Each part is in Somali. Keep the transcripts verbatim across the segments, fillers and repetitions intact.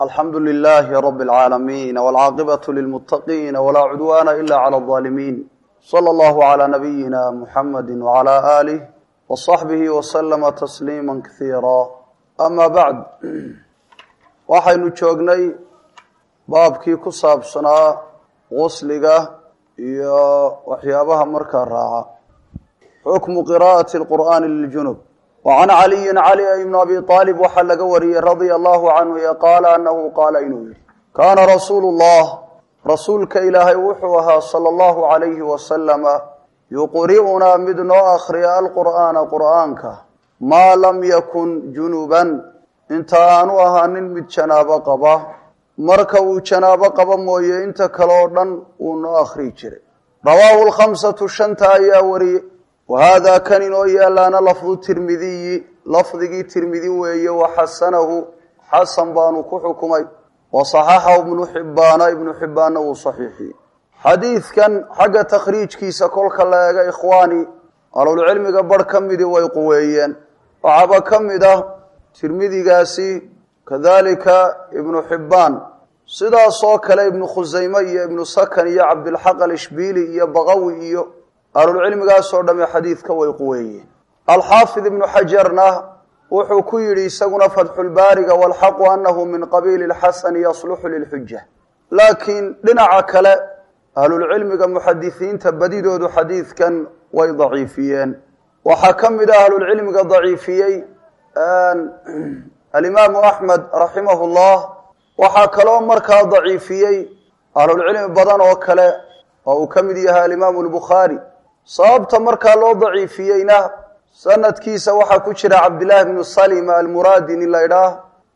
الحمد لله رب العالمين والعاقبة للمتقين ولا عدوان إلا على الظالمين صلى الله على نبينا محمد وعلى آله وصحبه وسلم تسليما كثيرا أما بعد waxaynu joognay baabkii ku saabsanaa qosliga iyo waxyaabaha markaa raaca xukmu qiraa'ati alqur'aani liljunub وعن علي علي بن أبي طالب وحلق وري رضي الله عنه قال أنه قال إنه كان رسول الله رسولك إلهي وحوها صلى الله عليه وسلم يقرئنا مدن أخري القرآن قرآنك ما لم يكن جنوبا انت آنوها نمد جناب قبا مركو جناب قبا موية انت كالوردن ونأخري جري رواه الخمسة الشنطة يا وري وهذا كان إنه لنا لفظ الترمذي لفظ الترمذي وهي وحسنه حسن بانو كحكمي وصححه ابن حبان ابن حبان وصحيحي حديث كان حق تخريج كيسا كل خلايا إخواني قالوا العلم قبر كمدي ويقويين وعبا كمده ترمذي قاسي كذلك ابن حبان صدا صوكل ابن خزيمي ابن سكن يا عبد الحق الإشبيلي يا بغوي قالوا العلم قاسوا دم حديث كويقوي الحافظ ابن حجرنا وحكيري سقنا فتح البارق والحق أنه من قبيل الحسن يصلح للحجة لكن لنع كلا أهل العلم كمحدثين تبديدوا ذو حديث كان ويضعيفيين وحكم أهل العلم كضعيفيين الإمام أحمد رحمه الله وحكلوا مركا ضعيفيين أهل العلم بدن وكلا وكمديها الإمام البخاري صابت مركا لو ضعيفيينا سنة كيسا وحا كجرى عبد الله بن السليم المرادي نلا إله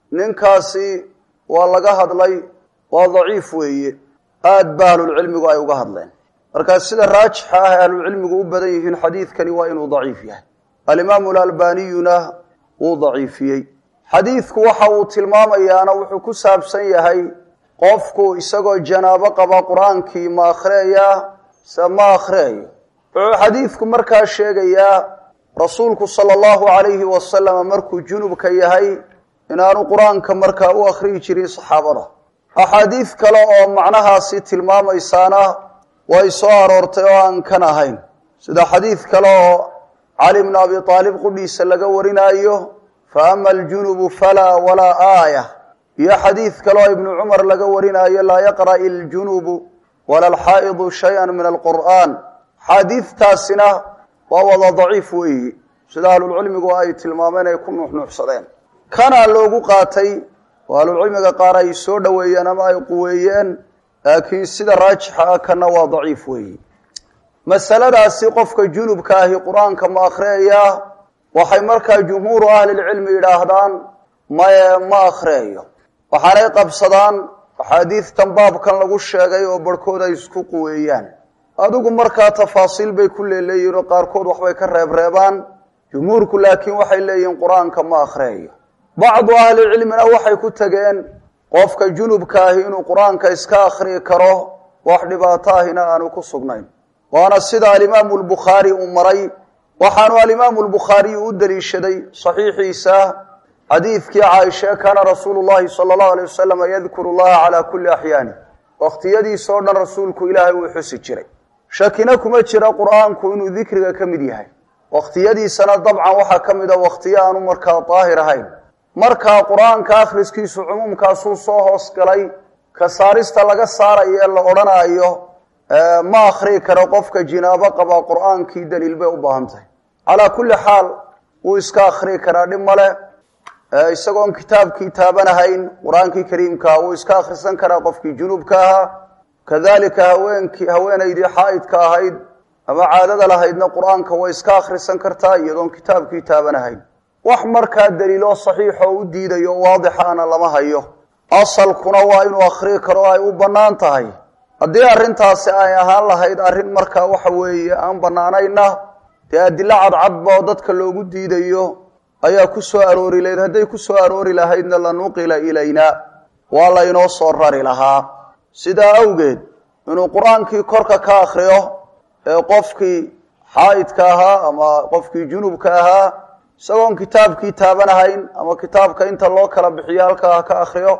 ننكاسي والله قهد لي وضعيف ويه آد بأهل العلم وآيو قهد لين مركا السيدة الراجحة أهل العلم وبدأيه الحديث كان وإنه ضعيفيه الإمام الألبانينا وضعيفيه حديثك وحاو تلمام إيانا وحكو سابسيه qofku isagoo janaabo qaba quraanki ma akhriya sama akhriyo xadiisku markaa sheegaya rasuulku sallallahu alayhi wa sallam markuu junubka yahay inaanu quraanka markaa u akhriyi jirin saxaabada ahadiis kale oo macnahaasi tilmaamaysaana way soo aroortay oo aan kan ahayn sida xadiis kale oo Ali ibn Abi Talib qudhiisa laga warinayo fa amma al-junub fala wala aayah يا حديث كلا ابن عمر لقورنا لا يقرأ الجنوب ولا الحائض شيئا من القرآن حديث تاسنا وهو ضعيف ويه سدال العلم قوائي المامين يكون نحن حصدين كان اللوغو قاتي وقال العلم قارا يسود ويانا ما يقويين لكن سيد الراجحة كان هو ضعيف ويه مسألة سيقفك جنوب كاهي قرآن كما أخريه وحي مركا جمهور أهل العلم إلهدان ما ما أخريه waxaanay qabsadaan xadiis tanbaab kan lagu sheegay oo barkood ay isku quweeyaan adigu markaa tafaasiil bay ku leeyihiin qaar kood wax bay ka reeb reebaan jumhuurku laakiin waxay leeyihiin quraanka ma akhriyo baad ahli cilmina waxay ku tageen qofka junubka ah inuu quraanka iska akhriyo karo wax dhibaato ahina aanu ku sugnayn waana sida al-Imam al-Bukhari umaray waxaanu al-Imam al-Bukhari u daliishaday saxiixiisa حديث عائشة كان رسول الله صلى الله عليه وسلم يذكر الله على كل أحيانه وقت يدي صورنا رسولك إلهي ويحسي جري شاكناكم أجرى قرآنكم إنه ذكرك كمديهاي وقت يدي سنة طبعا وحا كمدا وقتيان مركا طاهر هاي مركا قرآن كاخلص كيسو عموم كاسو صوه اسكالي كساريستا لغا سارا يألا قرانا أيوه اه ما أخريك رقفك جنابا قبا قرآن كي دليل بي أباهمته على كل حال وإسكا أخريك رادم ماله isagoon kitaabkii taabanahayn quraanki kariimka oo iska akhrisan kara qofkii junubka ah kadalika haweenkii haweenaydii xaaidka ahayd ama caadada lahaydna quraanka way iska akhrisan kartaa iyadoon kitaabkii taabanahayn wax markaa daliilo saxiix oo u diidayo waadixana lama hayo asalkuna waa inuu akhri karo ay u banaan tahay hadii arintaasi ay ahaan lahayd arin markaa waxa weeye aan banaanayna tii adilla cadcad dadka loogu diidayo ayaa ku soo aroori leed haday ku soo aroori lahaydna la nuqila ilayna wala inoo soo rari lahaa sida awgeed inuu quraankii korka ka akhriyo ee qofkii xaaidka ahaa ama qofkii junubka ahaa isagoon kitaabkii taabanahayn ama kitaabka inta loo kala bixiyo halka ka akhriyo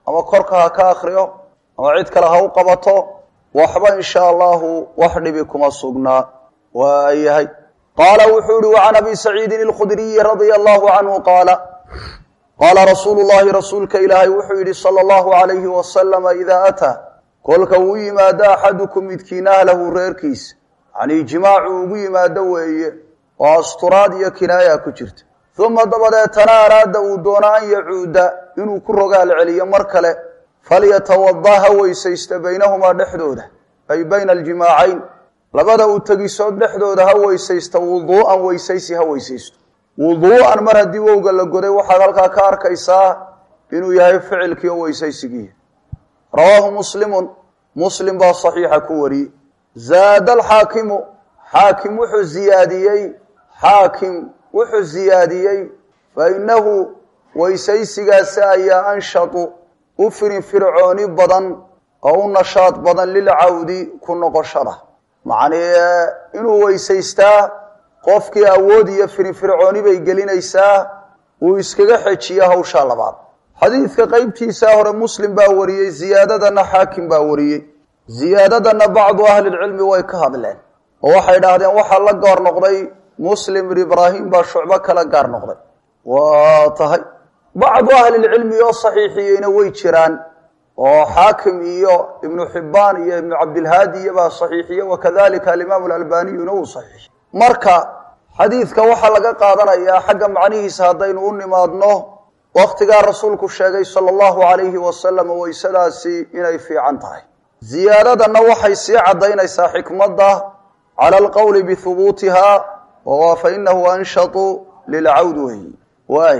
ama korka ha ka akhriyo ama cid kale ha u qabato waxba insha allahu wax dhibi kuma sugnaa waayahay qaala wuxuu yihi wacan abi saciidin alkhudriyi radia allahu canhu qaala qaala rasuulu llahi rasuulka ilaahay wuxuu yidhi sala allahu calayhi wasalama idaa ataa kolka uu yimaado axadukum midkiin ahlahu reerkiisa yacnii jimaacu ugu yimaado weeye oo asturaad iyo kinaaya ku jirta uma dabadeetana araada uu doono an yacuuda inuu ku rogaal celiyo mar kale falyatawada ha weysaysta baynahumaa dhexdooda ay bayna aljimaacayn labada uu tegisood dhexdooda ha weysaysta wuduu'an weysaysi ha weysaysto wuduu'an mar haddii wowga la goday waxaad halkaa ka arkaysaa inuu yahay ficilkii oo weysaysigii rawaahu muslimun muslim baa saxiixa ku wariyey zaada alxaakimu xaakim wuxuu ziyaadiyey xaakim wuxuu ziyaadiyey fa innahu weysaysigaasi ayaa anshatu u firinfircooni badan oo u nashaad badan lilcawdi ku noqoshada macnii inuu weysaystaa qofkii awood iyo firinfircooni bay gelinaysaa uu iskaga xejiyo hawshaa labaad xadiidka qeybtiisaa hore muslim baa wariyey ziyaadadana xaakim baa wariyey ziyaadadana bacdu ahlilcilmi way ka hadleen oo waxay idhaahdeen waxaa la gaar noqday muslim ibraahim baa shucbo kala gaar noqday waa tahay bacdu ahlilcilmi oo saxiixiyeyna way jiraan oo xaakim iyo ibnu xibbaan iyo ibnu cabdilhaadi iyobaa saxiixiye wakadalika alimaamu alalbaniyuna uu saxiixiy marka xadiidka waxaa laga qaadanayaa xagga macnihiisa haddaynu u nimaadno waktigaa rasuulku sheegay sala allahu calayhi wasalam weysadaasi inay fiican tahay ziyaadadanna waxay sii caddaynaysaa xikmadda cala alqowli bihubuutiha oo fa inahu anshatu lilcawd weyi waay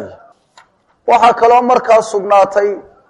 waxaa kaloo markaa sugnaatay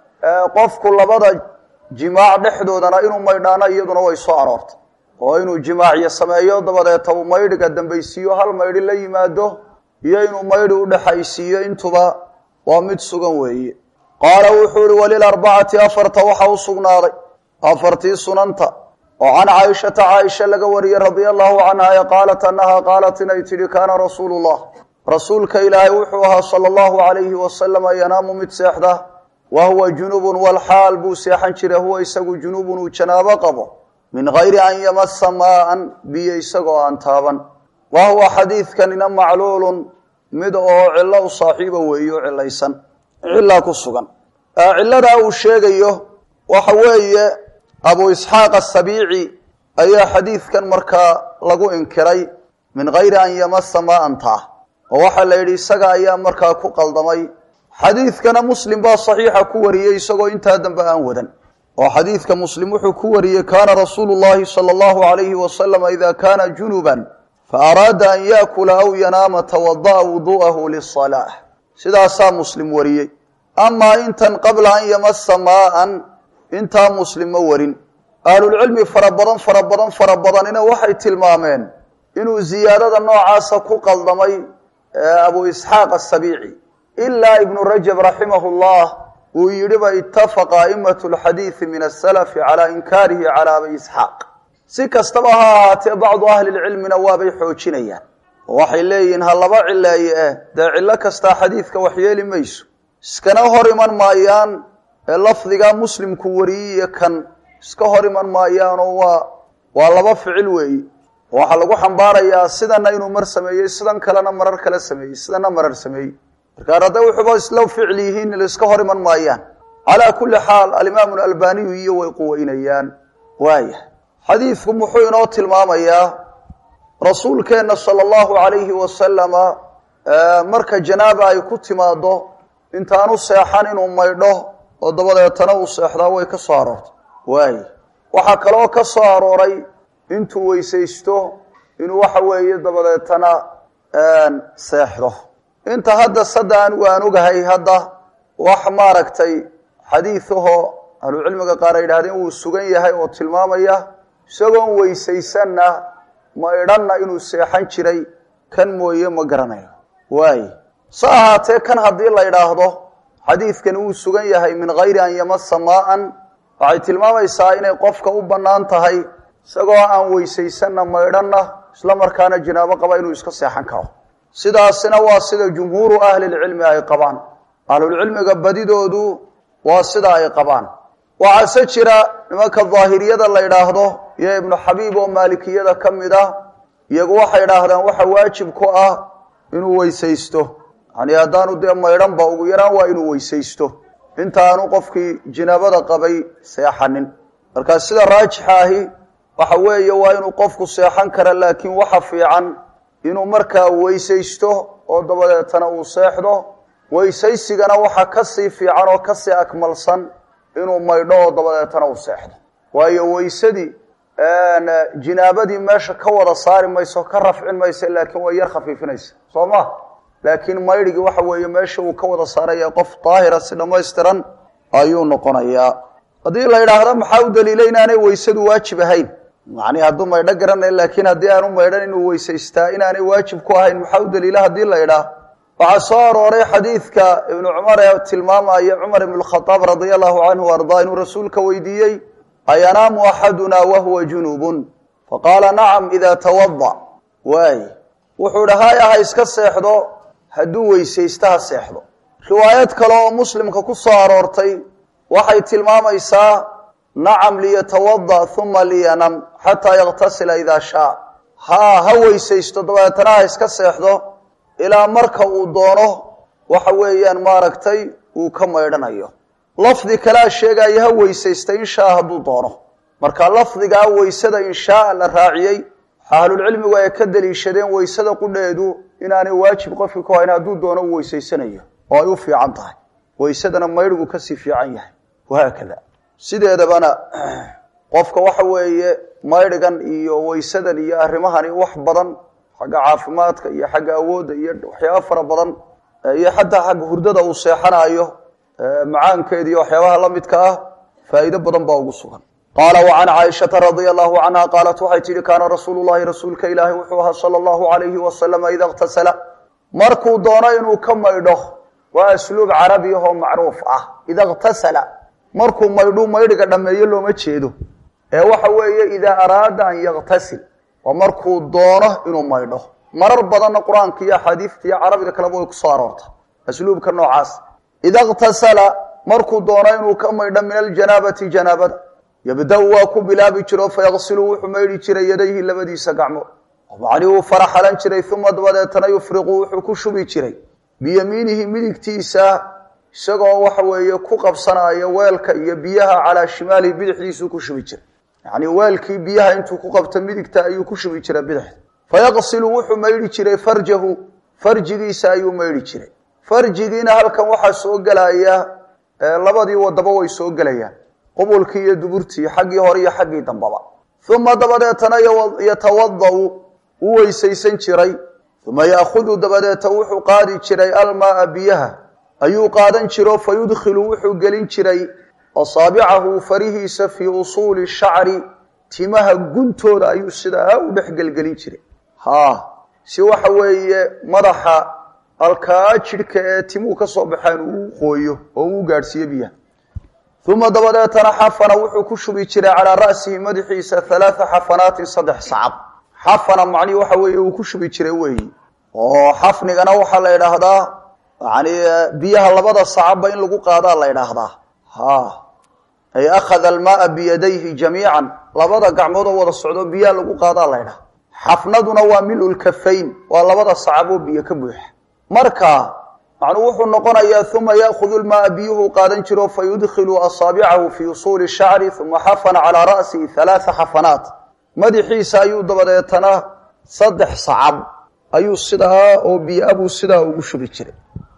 qofku labada jimaac dhexdoodana inuu maydhaano iyaduna way soo aroortay oo inuu jimaacyo sameeyo dabadeeta uu maydhiga dambaysiiyo hal maydhi la yimaado iyo inuu maydhi udhexaysiiyo intuba waa mid sugan weeye qaala wuxuu ihi walilarbacati afarta waxa u sugnaaday afartii sunanta oo can caaishata caaisha laga wariyey radia allahu canha qaalat annaha qaalat inay tidhi kaana rasuulu llah rasuulka ilaahay wuxuu ahaa sala allahu calayhi wasalama yanaamu mid seexda wa huwa junubun walxaal buu seexan jiray huwa isagu junubun uu janaabo qabo min gayri an yamasa maaan biyo isagoo aan taaban wa huwa xadiidkanina macluulun mid oo cillo u saaxiiba weeye o cilaysan cillaa ku sugan cilladaa uu sheegayo waxa weeye abu isxaaq asabiici ayaa xadiidkan markaa lagu inkiray min gayri an yamasa maantaa oo waxaa la yidhi isaga ayaa markaa ku qaldamay xadiidkana muslim baa saxiixa ku wariyey isagoo intaa dambe aan wadan oo xadiidka muslim wuxuu ku wariyey kaana rasuulu llahi sala allahu calayhi wasalama ida kaana junuban faaraada an yaakula aw yanaama tawada'a wudu'ahu lisalaa sidaasaa muslim wariyey amaa intan qabla an yamasa maaan intaa muslim ma warin ahlulcilmi fara badan fara badan fara badanina waxay tilmaameen inuu ziyaadada noocaasa ku qaldamay abu isxaaq asabiici ilaa ibnu rajab raximahu llah uu yidhiba itafaqa a'immatu lxadiidi min asalafi calaa inkaarihi calaa abi isxaaq si kastaba ha ahaatee bacdu ahlilcilmina waabay xoojinayaan oo waxay leeyihiin ha laba cileeye eh dee cillo kastaa xadiidka waxyeeli mayso iskana hor iman maayaan ee lafdigaa muslimku wariyey iyo kan iska hor iman maayaanoo waa waa laba ficil weeyi waxaa lagu xambaarayaa sidana inuu mar sameeyey sidan kalena marar kale sameeyey sidana marar sameeyey markaa hadday wuxuuba isla ficil yihiin iska hor iman maayaan calaa kulli xaal alimaamu alalbaniyu iyo way quweynayaan waaya xadiidku muxuu inoo tilmaamayaa rasuulkeenna sala allahu calayhi wasalama marka janaaba ay ku timaado intaanu seexan inuu maydho oo dabadeetana uu seexdaa way ka soo aroortay waay waxaa kaloo ka soo arooray intuu weysaysto inuu waxa weeye dabadeetana seexdo inta hadda sadda anigu aan ogahay hadda wax maaragtay xadiidahoo ahlucilmiga qaar ay yidhahdeen wuu sugan yahay oo tilmaamaya isagoon weysaysanna maydhanna inuu seexan jiray kan mooye ma garanayo waay sa ahaatee kan haddii la idhaahdo xadiidkani wuu sugan yahay min gayri an yamasa maaan waxay tilmaamaysaa inay qofka u bannaan tahay isagoo aan weysaysanna maydhanna isla markaana janaabo qaba inuu iska seexan karo sidaasina waa sida jumhuuru ahlilcilmi ay qabaan ahlulcilmiga badidoodu waa sida ay qabaan waxaase jira nimanka daahiriyada la yidhaahdo iyo ibnu xabiib oo maalikiyada ka mid ah iyagu waxay yidhaahdaan waxa waajib ku ah inuu weysaysto yani haddaanu dee maydhanba ugu yaraan waa inuu weysaysto intaanu qofkii jinaabada qabay seexanin markaa sida raajixa ahi waxa weeye waa inuu qofku seexan kara laakiin waxa fiican inuu markaa weysaysto oo dabadeetana uu seexdo weysaysigana waxa kasii fiican oo kasii akmalsan inuu maydho oo dabadeetana uu seexdo waayo weysadii jinaabadii meesha ka wada saari mayso ka rafcin mayso laakiin way yar khafiifinaysa soo ma laakiin maydhigi waxa weeye meesha uu ka wada saaraya qof daahira si dhammaystiran ayuu noqonayaa haddii la yidhaahdo maxaa u daliilay inaanay weysadu waajib ahayn yani hadduu maydho garanay laakiin haddii aanu maydhan inuu weysaystaa inaanay waajib ku ahayn maxaa u daliila haddii la yidhaah waxaa soo arooray xadiidka ibnu cumar ee tilmaamaya cumar ibn khadaab radia allahu canhu ardaa inuu rasuulka weydiiyey ayanaamu axaduna wahuwa junubun faqaala nacam ida tawada waay wuxuu dhahay ha iska seexdo hadduu weysaysto ha seexdo riwaayad kale oo muslimka ku soo aroortay waxay tilmaamaysaa nacam liyatawada uma liyanam xataa yaktasila idaa shaa ha ha weysaysto dabeetana ha iska seexdo ilaa marka uu doono waxa weeyaan maaragtay uu ka maydhanayo lafdi kalea sheegaya ha weysaysta inshaa hadduu doono marka lafdigaa weysada inshaa la raaciyey ahlulcilmigu ay ka daliishadeen weysada qudheedu inaanay waajib qofki ku hayn hadduu doono uu weysaysanayo oo ay u fiican tahay weysadana maydhigu kasii fiican yahay wahaakada sideedabana qofka waxa weeye maydhigan iyo weysadan iyo arrimahani wax badan xagga caafimaadka iyo xagga awoodda iyo waxyaaba fara badan iyo xataa xagga hurdada uu seexanayo macaankeeda iyo waxyaabaha la midka ah faa'iido badan baa ugu sugan qaala wacan caaishata radia allahu canha qaalat waxay tidhi kaana rasuulu llahi rasuulka ilaahi wuxuu ahaa sala allahu alayhi wasalama ida iktasala markuu doono inuu ka maydho waa asluub carabi ahoo macruuf ah ida iktasala markuu maydhu maydhiga dhammeeyo looma jeedo ee waxa weeye idaa araada an yaktasil waa markuu doono inuu maydho marar badanna qur-aanka iyo axaadiista iyo carabida kaleba way kusoo aroorta asluubka noocaas ida iktasala markuu doono inuu ka maydho min aljanaabati janaabada yabda-u waa ku bilaabi jiro fayaqsilu wuxuu maydhi jiray yadayhi labadiisa gacmood macnii uu faraxalan jiray uma dabadeetana yufriqu wuxuu ku shubi jiray biyamiinihi midigtiisa isagoo waxa weeye ku qabsanaya weelka iyo biyaha calaa shimaalihi bidixdiisuu ku shubi jiray yacni weelkii biyaha intuu ku qabto midigta ayuu ku shubi jiray bidixda fayaqsilu wuxuu maydhi jiray farjahu farjigiisa ayuu maydhi jiray farjigiina halkan waxaa soo gelaya labadii wadaba way soo gelayaan qubulkii iyo duburtii xaggii hore iyo xaggii dambaba uma dabadeetana yatawada-u u weysaysan jiray uma yaahudu dabadeeta wuxuu qaadi jiray almaaa biyaha ayuu qaadan jiro fayudkhilu wuxuu gelin jiray asaabicahu farihiisa fii usuuli shacri timaha guntooda ayuu sidaa u dhex gelgelin jiray ha si waxa weeye madaxa alkaa jidhka ee timuhu ka soo baxaan uu qooyo oo uu gaadhsiiyo biyaha uma dabadeetana xafana wuxuu ku shubi jiray calaa ra'sihi madaxiisa halaatha xafanaatin saddex sacab xafana macnihi waxa weeye uu ku shubi jiray weeyi oo xafnigana waxaa la yidhaahdaa yani biyaha labada sacabba in lagu qaadaa la yidhaahdaa ha ay akhada almaaa biyadayhi jamiican labada gacmood oo wada socdo biyaha lagu qaadaa la ydhaha xafnaduna waa milu lkafayn waa labada sacab oo biyo ka buuxa marka macnuu wuxuu noqonayaa uma yaahudu lmaaa biyuhu qaadan jiro fayudkhilu asaabicahu fii usuuli shacri uma xafana calaa ra'sihi halaatha xafanaat madaxiisa ayuu dabadeetana saddex sacab ayuu sidaa oo biyo-abuu sidaa ugu shubi jiray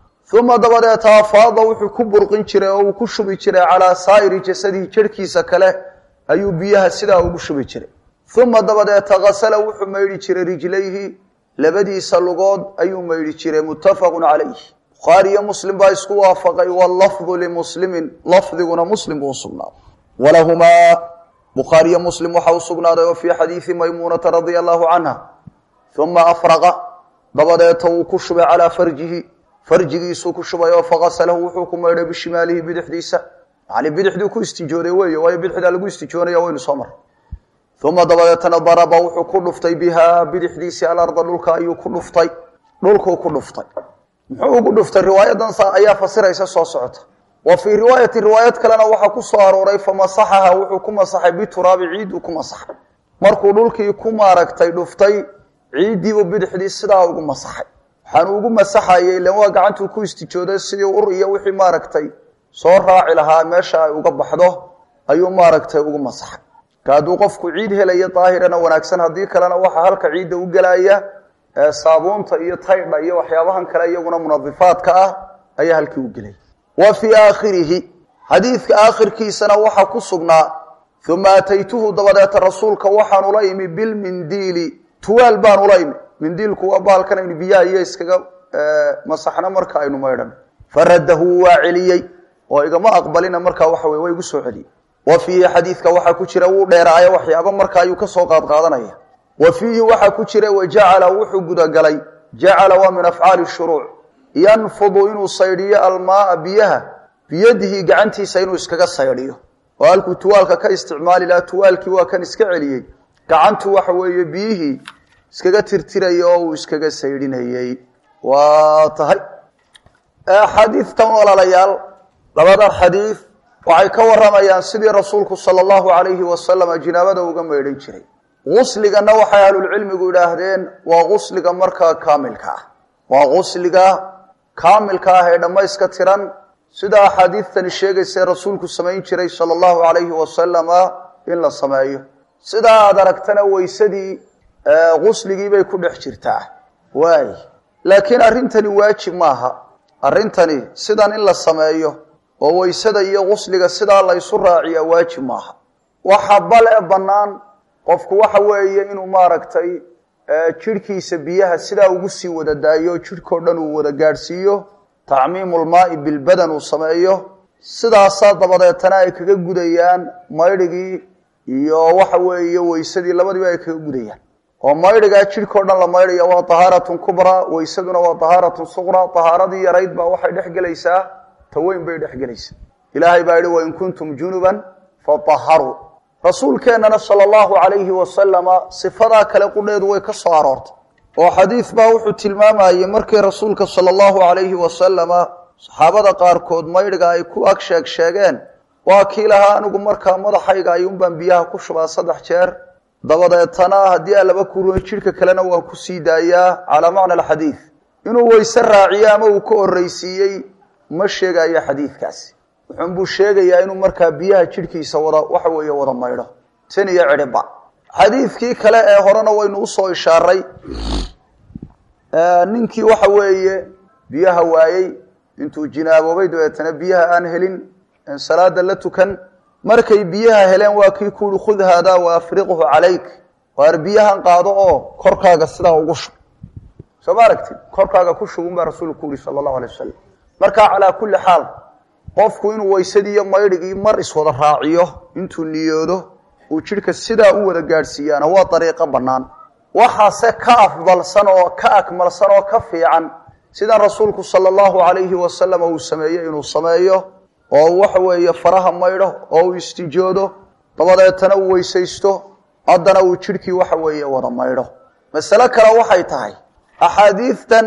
uma dabadeeta afaada wuxuu ku burqin jiray oo uu ku shubi jiray calaa saa'iri jasadihi jirhkiisa kale ayuu biyaha sidaa ugu shubi jiray uma dabadeeta hasala wuxuu maydhi jiray rijlayhi labadiisa lugood ayuu maydhi jiray muttafaqun calayh bukhaari iyo muslim baa isku waafaqay wallafdu limuslimin lafdiguna muslim buu usugnaaday walahumaa bukhaari iyo muslim waxa u sugnaaday oo fii xadiidi maymuunata radia allahu canha uma afraqa dabadeeta wuu ku shubay calaa farjihi farjigiisuu ku shubay oo faqasalahu wuxuu ku maydhay bishimaalihi bidixdiisa yani bidixduu ku istijooday weeye waayo bidixdaa lagu istijoonaya waynu soo maray uma dabadeetana daraba wuxuu ku dhuftay bihaa bidixdiisii alarda dhulka ayuu ku dhuftay dhulkuu ku dhuftay muxuu ugu dhuftay riwaayadan ayaa fasiraysa soo socota وفي رواية روايات كلنا وحا كسو أروري فمسحها وحو كمسحي بتراب عيد وكمسحي markuu dhulkii ku maaragtay dhuftay ciidii u bidixdii sidaa ugu masaxay waxaan ugu masaxayay ilaa waa gacantu ku istijooday sidii ur iyo wixii maaragtay soo raaci lahaa meesha ay uga baxdo ayuu maaragtay ugu masaxay kaaduu qofku ciid helayo daahirana wanaagsan hadii kalena waxa halka ciidda u galaya ee saabuunta iyo taydha iyo waxyaabahan kale iyaguna munadifaadka ah ayaa halkii u galay wa fi aakhirihi hadithka aakhirkiisana waxa ku sugnaa ثم أتيته دبدات رسولك وحان وليمي بالمنديل توال بان وليمي منديلك وابال كان إن بياه يسكا مسحنا مركا إنو ميران فرده واعليي وإذا ما أقبلنا مركا وحوي ويقسو علي وفيه حديثك وحا كتير وديرايا وحيابا مركا يكسو قاد قادنايا وفيه وحا كتير وجعل وحو قد قلي جعل ومن أفعال الشروع ينفض إنو صيرية الماء بيها بيده قعنتي سينو اسكا صيريه وقالكو توالك كاستعمالي لا توالكي وكان اسكا عليي قعنتو وحوي بيه اسكا ترتيريو واسكا سيرينيي وطهي حديث تنوال ليال لبدا حديث waxay ka waramayaan sidii rasuulku sallallahu alayhi wa sallam jinaabada uga meedhay jiray qusligana waxa ahlul cilmigu yiraahdeen waa qusliga marka kaamilka ah waa qusliga kaamilka ah ee dhamayska tiran sida xadiithani sheegaysa rasuulku sameeyay jiray sallallahu alayhi wa sallam in la sameeyo sida aad aragtana weysadii qusligii bay ku dhex jirtaa waay laakiin arintani waajib maaha arintani sidan in la sameeyo oo weysada iyo qusliga sida la isu raaciyo waajib maaha waxa bal ee banaan qofku waxa weeye inuu maaragtay jirkiisa biyaha sida ugu sii wada daayo jirko dhan uu wada gaarsiiyo tacmiimul maa'i bil badan uu sameeyo sidaas dabadeetana ay kaga gudayaan maydhigi iyo waxa weeye weysadii labadiba ay kaga gudayaan oo maydhiga jirko dhan la maydhiyo waa tahaaratun kubra weysaduna waa tahaaratun sughra tahaaradii yarayd baa waxay dhex galaysaa taweyn bay dhex galaysaa ilaahay baa yiri wa in kuntum junuban fatahharu rasuulkeena sallallahu alayhi wa sallama sifada kale qudheedu way ka soo aroortay oo xadiis baa wuxuu tilmaamayay markii rasuulka sallallahu alayhi wa sallama saxaabada qaar kood maydhiga ay ku ag sheeg sheegeen waa kiilaha anigu markaa madaxayga ay un baan biyaha ku shubaa saddex jeer dabadeetana haddii laba kuruun jirka kalena waan ku sii daayaa cala macna alxadiis inuu weyse raaciyo ama uu ka horreysiiyey ma sheegayo xadiidkaasi wuxuu buu sheegayaa inuu markaa biyaha jirkiisa wada waxa weeye wada maydho tan iyo cidhiba xadiidkii kale ee horena waynu u soo ishaaray ninkii waxa weeye biyaha waayay intuu jinaaboobay dabeetana biyaha aan helin in salaada la tukan markay biyaha heleen waa kii ku khud hada wa afriquhu alayk waar biyahan qaado oo korkaaga sida ugu shub soo baaragti korkaaga ku shubun baa rasuulku sallallahu alayhi wasallam marka ala kulli xaal qofku inuu weysadiyo maydhigi mar iswada raaciyo intuu niyoodo uu jirka sida u wada gaarsiiyana waa dariiqo banaan waxa se ka afdalsan oo ka akmalsan oo ka fiican sida rasuulku sallallahu alayhi wa sallam uu sameeyay inuu sameeyo oo waxa weeye faraha maydho oo istijoodo dabadeetana uu weysaysto haddana uu jirkii waxa weeye wada maydho mas'ala kale waxay tahay axaadiistan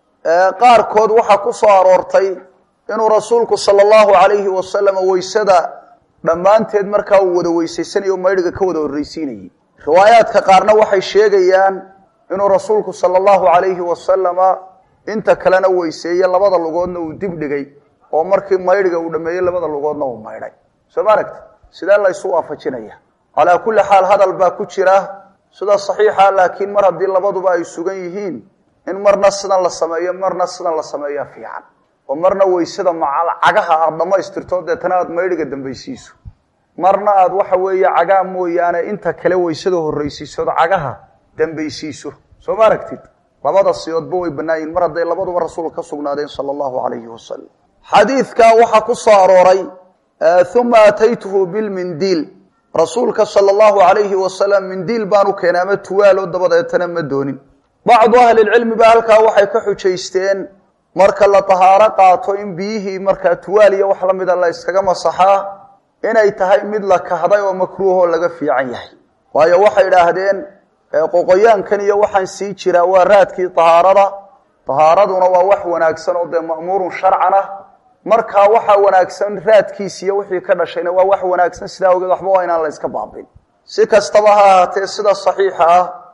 qaar kood waxa ku soo aroortay inuu rasuulku sallallahu alayhi wa sallam weysada dhamaanteed markaa uu wada weysaysanayo maydhiga ka wada horreysiinayay riwaayaadka qaarna waxay sheegayaan inuu rasuulku sallallahu alayhi wa sallam inta kalena weyseeyay labada lugoodna uu dib dhigay oo markii maydhiga uu dhameeyay labada lugoodna uu maydhay soo baaragta sida la isu waafajinaya ala kulli xaal hadal baa ku jira sida saxiixa laakiin mar hadii labaduba ay sugan yihiin in marna sidan la sameeyo marna sidan la sameeyo fiican oo marna weysada macal cagaha aad dhamaystirto deetana aad maydhiga dambaysiiso marna aad waxa weeye cagaa mooyaane inta kale weysada horreysiiso cagaha dambaysiiso soo baaragtid labada siyoodba way banaayin mar haday labaduba rasuulka ka sugnaadeen sallallahu alayhi wa sallam xadiidka waxa ku soo arooray thumma ataytuhu bil mindil rasuulka sallallahu alayhi wa sallam mindil baanu keenay tuwaalo dabadeetana ma doonin bacdu ahli ilmi ba halka waxay ka xujeysteen marka la tahaara qaato in biyihi marka tuwaaliyo wax la mid ah la iskaga masaxaa inay tahay mid la kahday oo makruuh oo laga fiican yahay waayo waxay yiraahdeen qoqoyaankan iyo waxaan sii jira waa raadkii tahaarada tahaaraduna waa wax wanaagsan oo de ma'muurun sharcan ah markaa waxaa wanaagsan raadkiisa iyo wixii ka dhashayna waa wax wanaagsan sidaa awgeed waxba waa inaan la iska baabin si kastaba ha ahaatee sida saxiixa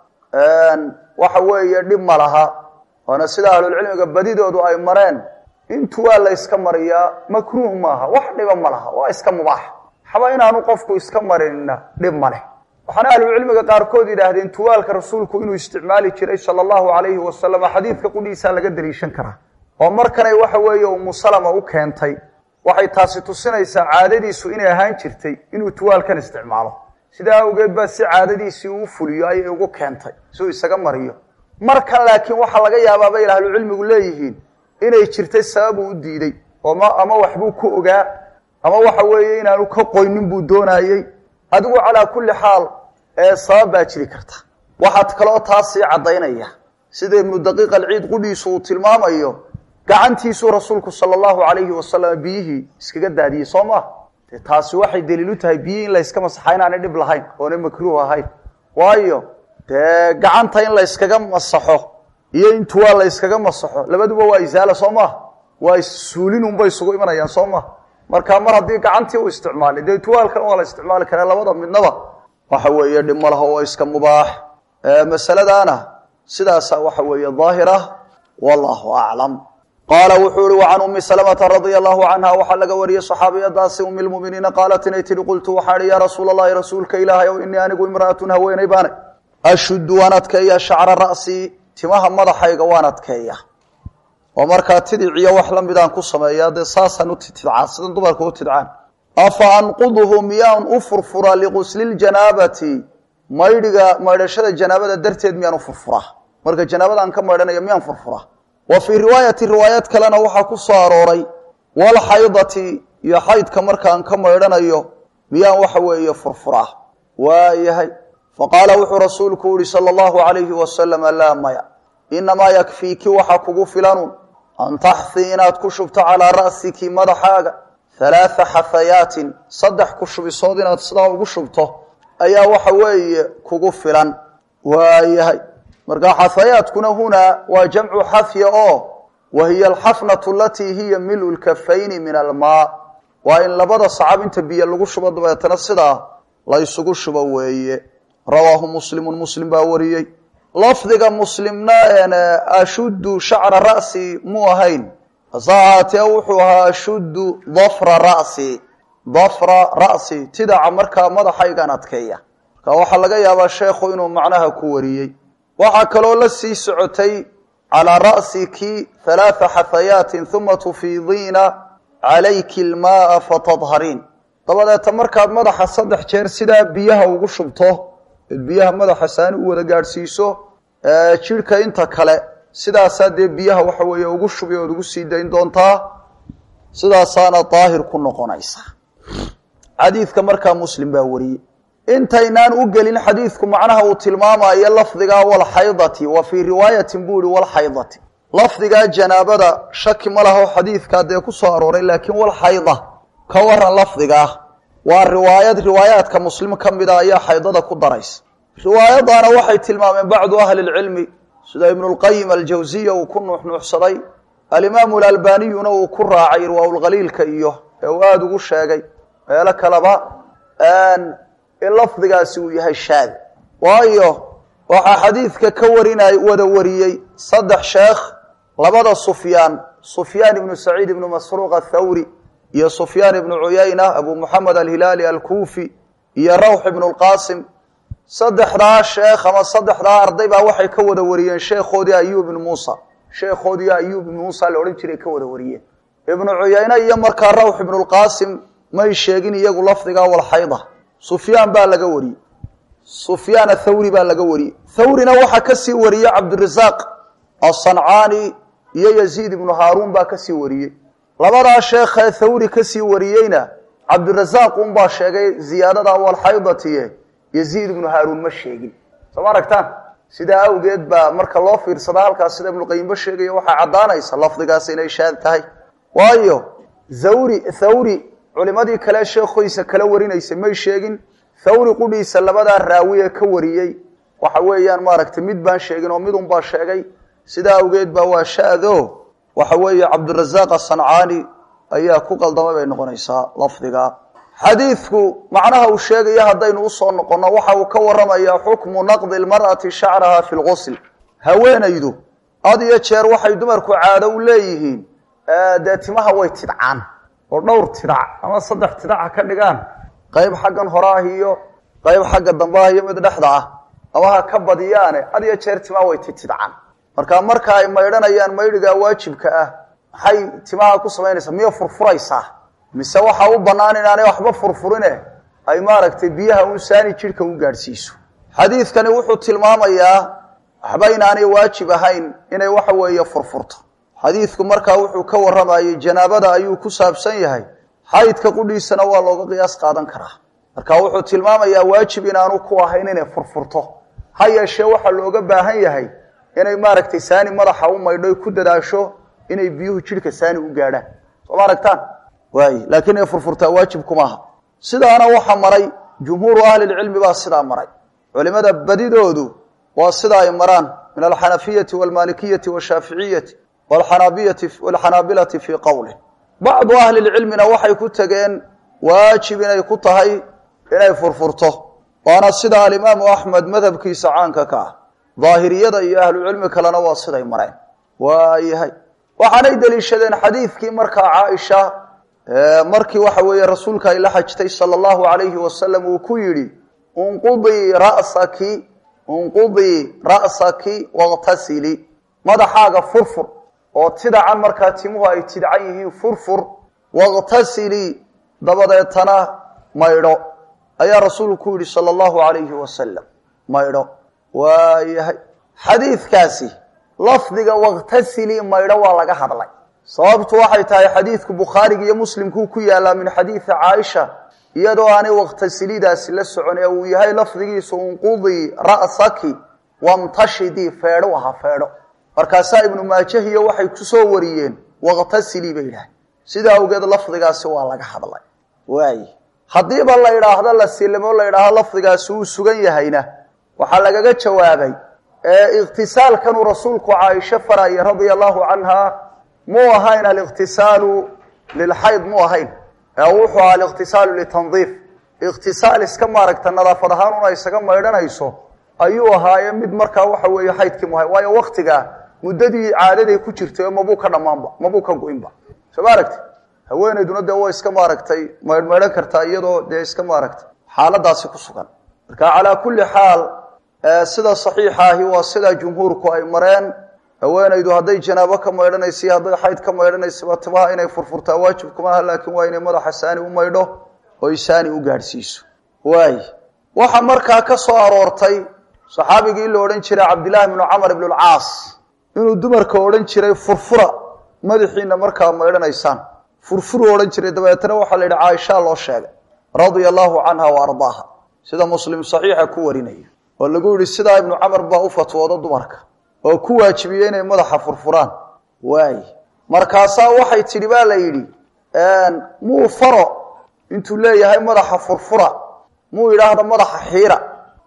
ah waxa weeye dhib ma laha waana sida ahlulcilmiga badidoodu ay mareen intu waa la iska mariyaa makruuh maaha wax dhiba ma laha waa iska mubaax waxba inaanu qofku iska marinna dhib ma leh waxaana ahlulcilmiga qaarkood yidhaahdeen tuwaalka rasuulku inuu isticmaali jiray sala allahu calayhi wasalam xadiidka qudhiisaa laga daliishan karaa oo markanay waxa weeye umu salama u keentay waxay taasi tusinaysaa caadadiisu inay ahaan jirtay inuu tuwaalkan isticmaalo sidaa awgeed baa si caadadiisii uu fuliyo ayay ugu keentay si uu isaga mariyo markan laakiin waxaa laga yaabaa bay ahlucilmigu leeyihiin inay jirtay sabab uu u diiday oo ama waxbuu ku ogaa ama waxa weeye inaanu ka qoynin buu doonayey adigu calaa kulli xaal ee sabab baa jiri karta waxaad kaloo taasii caddaynaya sida ibnu daqiiq alciid qudhiisu uu tilmaamayo gacantiisuu rasuulku sala allahu calayhi wasalam biyihii iskaga daadiyey soo maa dee taasi waxay daliil u tahay biyihii in la yska masaxa inaanay dhib lahayn oonay makruuh ahayn waayo dee gacanta in la yskaga masaxo iyo in tuwaal la yskaga masaxo labaduba waa isaala soo maha waa suulin unbay isugu imanayaan soo maha markaa mar haddii gacantii uu isticmaalay dee tuwaalkan waa la isticmaali karaa labada midnaba waxa weeye dhib ma laha oo iska mubaax masaladaana sidaasaa waxa weeye daahir ah wallahu aclam qaala wuxuu uhi wacan ummi salamata radia allahu canha waxaa laga wariyey saxaabiyadaasi ummi lmuminiina qaalat inay tihi qultu waxaan ihi yaa rasuula allahi rasuulka ilaahay ow inii anigu imra'atun haweenay baanay ashuddu waan adkeeya shacra ra'sii timaha madaxayga waan adkeeya oo markaa tidiciyo wax la midaan ku sameeyaa dee saasaan u tidcaa sidan dumarka u tidcaan afa anquduhu miyaan u furfuraa liqusliljanaabati maydhiga maydhashada janaabada darteed miyaan u furfuraa marka janaabadaan ka maydhanaya miyaan furfuraa wa fii riwaayati riwaayad kalena waxaa ku soo arooray walxaydati iyo xaydka markaan ka maydhanayo miyaan waxa weeye furfuraa waayahay faqaala wuxuu rasuulku yihi sala allahu calayhi wasalam laa maya inamaa yakfiiki waxa kugu filanu an taxfii inaad ku shubto calaa ra'siki madaxaaga halaatha xafayaatin saddex ku shubisood inaad sidaa ugu shubto ayaa waxa weeye kugu filan waayahay markaa xafayaadkuna hunaa waa jamcu xafya oo wa hiya alxafnatu alatii hiya milu lkafayni min almaa waa in labada sacab inta biyo lagu shubo dabeetana sidaa la ysugu shubo weeye rawaahu muslimun muslim baa wariyey lafdiga muslimna ashuddu shacra ra'si muu ahayn hase ahaatee wuxuu ahaa ashuddu dafra ra'si dafra ra'si tidaca markaa madaxaygaan adkeeya marka waxaa laga yaabaa sheekhu inuu macnaha ku wariyey waxaa kaloo la sii socotay calaa ra'siki halaatha xafayaatin uma tufiidiina calayki almaaa fatadhariin dabadeeta markaad madaxa saddex jeer sidaa biyaha ugu shubto eed biyaha madaxa saani u wada gaadhsiiso jidhka inta kale sidaasaa dee biyaha waxa weeye ugu shubi ood ugu sii dayn doontaa sidaasaana daahir ku noqonaysa xadiidka markaa muslim baa wariyey intaynaan u gelin xadiidku macnaha uu tilmaamayo lafdigaa walxaydati wa fii riwaayatin buu ihi walxaydati lafdigaa janaabada shaki ma laho xadiidkaa dee ku soo arooray laakiin walxayda ka waran lafdigaa waa riwaayad riwaayaadka muslim ka mida ayaa xaydada ku daraysa riwaayadaana waxay tilmaameen bacdu ahli lcilmi sida ibnulqayim aljawsiya uu ku nuuxnuuxsaday alimaamu alalbaniyuna uu ku raacay irwaaulkhaliilka iyo ee uu aada ugu sheegay meelo kaleba in lafdigaasi uu yahay shaad waayo waxaa xadiidka ka warinay wada wariyey saddex sheekh labada sufyaan sufyaan ibnu saciid ibnu masruuq athawri iyo sufyaan ibnu cuyayna abu moxamed alhilaali alkuufi iyo rawx ibnu lqaasim saddexdaa sheekh ama saddexdaa arday baa waxay ka wada wariyeen sheekhoodii ayub ibnu muusa sheekhoodii ayub ibnu muusa la odhan jiray ka wada wariyeen ibnu cuyayne iyo markaa rawx ibnu lqaasim may sheegin iyagu lafdigaa walxayda sufyaan baa laga wariyey sufyaan athawri baa laga wariyey thawrina waxaa kasii wariyey cabdirasaaq asancaani iyo yaziid ibnu haaruun baa kasii wariyey labadaa sheekhee thawri kasii wariyeyna cabdirasaaq unbaa sheegay ziyaadada walxaydatiye yaziid ibnu haaruun ma sheegin soo ma aragtaan sidaa awgeed baa marka loo fiirsada halkaas sida ibnuqayimba sheegaya waxaa caddaanaysa lafdigaas inay shaad tahay waayo thawri thawri culimadii kale sheekhoysa kala warinaysa may sheegin thawri qudhiisa labadaa raawi ee ka wariyey waxa weeyaan maaragtay mid baan sheegin oo mid un baa sheegay sidaa awgeed baa waa shaado waxa weeye cabdirasaaq asancaani ayaa ku qaldamay bay noqonaysaa lafdiga xadiidku macnaha uu sheegaya haddaynu u soo noqono waxa uu ka warramayaa xukmu naqdi almar'ati shacraha fi lghusl haweenaydu had iyo jeer waxay dumarku caado u leeyihiin dee timaha way tidcaan oo dhowr tidac ama saddex tidaca ka dhigaan qayb xaggan hore ah iyo qayb xagga dambe ah iyo mid dhexda ah ama ha ka badiyaane had iyo jeer timaha way tidcaan marka marka ay maydhanayaan maydhiga waajibka ah maxay timaha ku samaynaysaa miyo furfuraysaa mise waxa u bannaan inaanay waxba furfurine ay maaragtay biyaha u saani jidhka u gaadhsiiso xadiidkani wuxuu tilmaamayaa waxba inaanay waajib ahayn inay waxa weeye furfurto xadiidku markaa wuxuu ka warramayay janaabada ayuu ku saabsan yahay xaydka qudhiisana waa looga qiyaas qaadan karaa marka wuxuu tilmaamayaa waajib inaanu ku ahayn inay furfurto ha yeeshee waxaa looga baahan yahay inay maaragtay saani madaxa u maydho ku dadaasho inay biyuhu jidhka saani u gaadhaan soo ma aragtaan waaye laakiin inay furfurtaa waajib kuma aha sidaana waxa maray jumhuuru ahlilcilmi baa sidaa maray culimada badidoodu waa sida ay maraan min alxanafiyati waalmalikiyati washaaficiyati waalxanaabiyati waalxanaabilati fii qowlih bacdu ahlilcilmina waxay ku tegeen waajib inay ku tahay inay furfurto waana sida alimaamu axmed madhabkiisa caanka ka ah daahiriyada iyo ahlucilmi kalena waa siday mareen waayahay waxaanay deliishadeen xadiidkii markaa caaisha markii waxa weeye rasuulka ay la xajtay sala allahu alayhi wasalam uu ku yidhi unqudii ra'saki unqudii ra'saki waqtasili madaxaaga furfur oo tidacan markaa timuhu ay tidcan yihiin furfur waqtasili dabadeetana maydho ayaa rasuulku ku yidhi sala allahu alayhi wasalam maydho waayahay xadiidkaasi lafdiga waqtasili maydho waa laga hadlay sababtu waxay tahay xadiidku bukhaariga iyo muslimkuu ku yaalaa min xadiidi caaisha iyadoo aanay waqtasilidaasi la socon ee uu yahay lafdigiisu unqudii ra'saki wamtashidii feedho aha feedho markaasaa ibnu maajahiyo waxay ku soo wariyeen waqtasili bay yidhahay sidaa awgeed lafdigaasi waa laga hadlay waaye haddiiba la yidhaahdo la silimo la yidhaahdo lafdigaasi uu sugan yahayna waxaa lagaga jawaabay iqtisaalkanuu rasuulku caaisha faraya radia allahu canha muu ahayn aliqtisaalu lilxayd mu ahayn ee wuxuu ahaa aliqtisaalu litandiif iqtisaal iska maaragta nadaafad ahaan una isaga maydhanayso ayuu ahaaye mid markaa waxa weeye xaydkii muhay waayo waktigaa muddadii caadaday ku jirtay mabuu ka dhammaanba mabuu ka go-inba soo ma aragti haweenayduna dee way iska maaragtay maydhmaydhan kartaa iyadoo dee iska maaragtay xaaladaasi ku sugan marka calaa kulli xaal sida saxiixa ahi waa sida jumhuurku ay mareen haweenaydu hadday janaabo ka maydhanaysa iyo hadday xayd ka maydhanaysaba timaha inay furfurtaa waajib kuma aha laakiin waa inay madaxa saani u maydho oy saani u gaadhsiiso waay waxa markaa ka soo aroortay saxaabigii la odhan jiray cabdillaahi bnu camar ibnu alcaas inuu dumarka odhan jiray furfura madaxiina markaa maydhanaysaan furfuruu odhan jiray dabeetana waxaa la yidhi caaisha loo sheegay radia allahu canha wa ardaaha sida muslim saxiixa ku warinaya oo lagu yidhi sidaa ibnu camar baa u fatwooda dumarka oo ku waajibiyey inay madaxa furfuraan waay markaasaa waxay tidhi baa la yidhi muu faro intuu leeyahay madaxa furfura muu yidhaahda madaxa xiira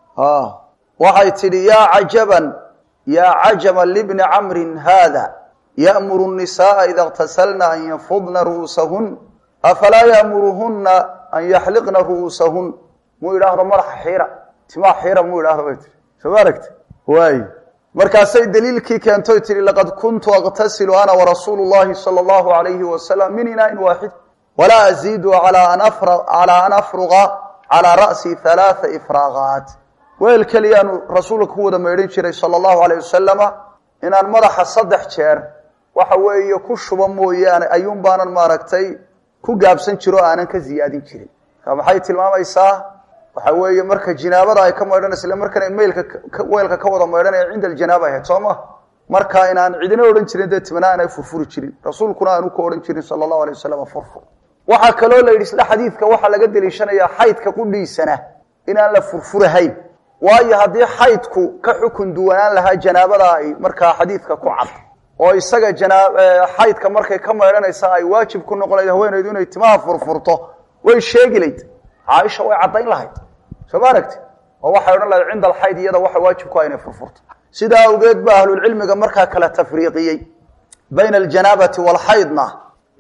waxay tidhi yaa cajaban yaa cajaban libni camrin haada ya'muru nnisaaa ida اqtasalna an yanfudna ru'uusahun afalaa ya'muruhunna an yaxliqna ru'uusahun muu yidhaahdo madaxa xiira timaa xiira muu yidhahdo bay tihi soo ma aragti waay markaasay daliilkii keentay tihi laqad kuntu aqtasilu ana warasuulu llahi sala allahu alayhi wasalam min inaain waaxid walaa aziidu calaa an afruqa calaa ra'si halaaa ifraaqaat weel keliyaanu rasuulka ku wada maydhan jiray sala allahu alayh wasalama inaan madaxa saddex jeer waxa weeye ku shuba mooyaane ayuun baanan maaragtay ku gaabsan jiro o aanan ka ziyaadin jirin ka maxay tilmaamaysaa waxa weeye marka jinaabada ay ka maydhanaysa ila markan ay meelka weelka ka wada maydhanaya cinda aljanaaba ahayd soo ma marka inaan cidina odhan jirin dee tibana aanay furfuri jirin rasuulkuna aanu ka odhan jirin sala allahu alay wasalam furfur waxaa kaloo la yidhi isla xadiidka waxaa laga deliishanayaa xaydka qudhiisana inaan la furfurahayn waayo haddii xaydku ka xukun duwanaan lahaa janaabada ay markaa xadiidka ku cad oo isaga xaydka markay ka maydhanaysa ay waajib ku noqon lahayd haweenaydu inay timaha furfurto way sheegi layd caaisha way caddayn lahayd soo ma aragti oo waxay odhan lahayd cinda alxayd iyada waxa waajib ku ah inay furfurto sidaa awgeed ba ahlulcilmiga markaa kala tafriiqiyey bayna aljanaabati waalxaydna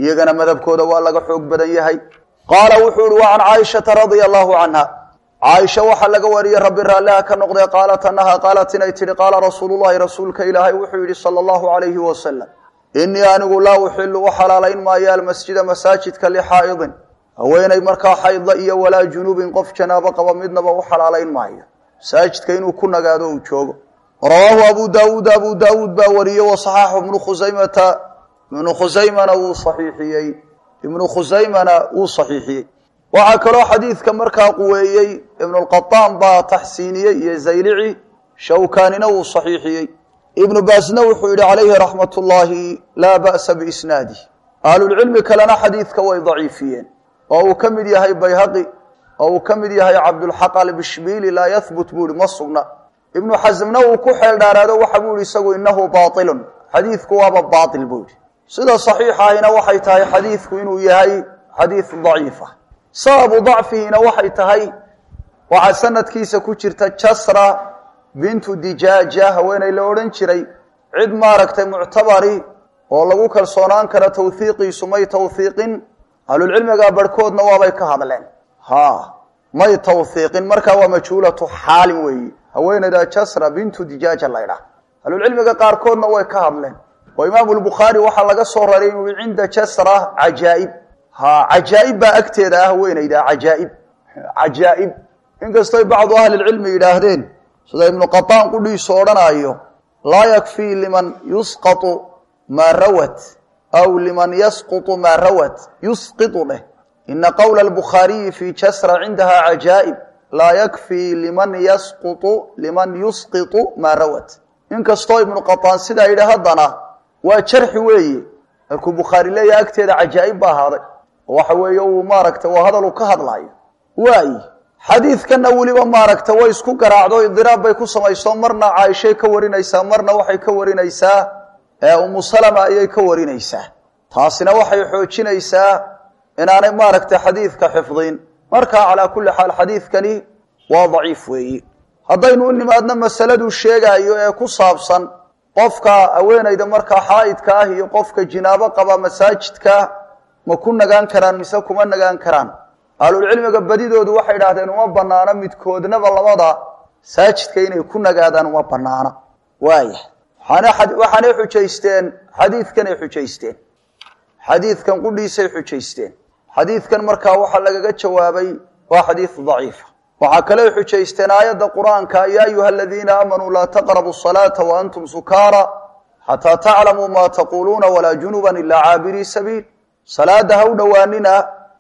iyagana madhabkooda waa laga xoog badan yahay qaala wuxuu yidhi wa can caaishata radia allahu canha caaisha waxaa laga wariyey rabbi raalliha ka noqday qaalat annaha qaalat inay tidhi qaala rasuulullahi rasuulka ilaahay wuxuu yidhi sala allahu calayhi wasalam innii anigu laa uxilu u xalaalayn maayo almasjida masaajidka lixaa'idin haweenay markaa xaydla iyo walaa junubin qof janaabo qaba midnaba u xalaalayn maayo masaajidka inuu ku nagaado uu joogo rawaahu abu daawuud abu daawuud baa wariyey wasaxaaxu ibnu khusaymata ibnu khusaymana wuu saxiixiyey ibnu khusaymana wuu saxiixiyey waxaa kaloo xadiidka markaa quweeyey ibnulqataan baa taxsiiniyey iyo zaylici shawkaanina wuu saxiixiyey ibnu baasna wuxuu yidhi calayhi raxmat ullaahi laa ba'sa biisnaadih ahlulcilmi kalena xadiidka way daciifiyeen oo uu ka mid yahay bayhaqi oo uu ka mid yahay cabdulxaq albishbiili laa yahbut buu ihi ma sugna ibnu xasamna uu ku xeel dhaaraado waxa buu ihi isagu innahu baailun xadiidku waaba baail buu yidhi sida saxiixa ahina waxay tahay xadiidku inuu yahay xadiid daciif ah sababu dacfihina waxay tahay waxaa sanadkiisa ku jirta jasra bintu dijaaja haweenay la odhan jiray cid maaragtay muctabari oo lagu kalsoonaan kara tawhiiqiisu may tawhiiqin ahlulcilmiga barhkoodna waabay ka hadleen ha may tawhiiqin markaa waa majhuulatu xaalin weeye haweenayda jasra bintu dijaaja laydhaah ahlulcilmiga qaarkoodna way ka hadleen oo imaamu lbukhaari waxaa laga soo raray inuu cinda jasra cajaa'ib ha cajaa'ib baa agteeda ah haweenayda cajaa'ib cajaa'ib inkastoy bacdu ahlilcilmi yidhaahdeen sida ibnu qataan qudhiisu odhanaayo laa yakfii liman yusqatu maa rawat aw liman yasqutu maa rawat yusqitu dheh ina qowla albukhaariyi fii jasra cindaha cajaa'ib laa yakfii liman yasqutu liman yusqitu maa rawat inkastoo ibnu qataan sidaa yidhi haddana waa jarxi weeye markuu bukhaari leeyahay agteeda cajaa'ib ba ahaaday oo waxa weeye uu maaragtay waa hadal uu ka hadlaayo waayi xadiidkanna weliba maaragta way isku garaacdo idiraab bay ku samayso marna caaishay ka warinaysaa marna waxay ka warinaysaa ee umu salama ayay ka warinaysaa taasina waxay xoojinaysaa inaanay maaragtay xadiidka xifdin markaa calaa kulli xaal xadiidkani waa daciif weeye haddaynu u nimaadno masaladuu sheegaayo ee ku saabsan qofka haweenayda markaa xaa'idka ah iyo qofka jinaabo qaba masaajidka ma ku nagaan karaan mise kuma nagaan karaan ahlulcilmiga badidoodu waxay idhahdeen uma banaano midkoodnaba labada masaajidka inay ku nagaadaan uma banaana waaya waxaanay xujaysteen xadiidkanay xujaysteen xadiidkan qudhiisay xujaysteen xadiidkan markaa waxaa lagaga jawaabay waa xadiid daciifa waxaa kale xujaysteen aayadda qur-aanka yaa ayuha aladiina aamanuu laa taqrabu salaata wa antum sukaara xataa taclamuu maa taquuluuna walaa junuban ilaa caabirii sabiil salaada ha u dhowaanina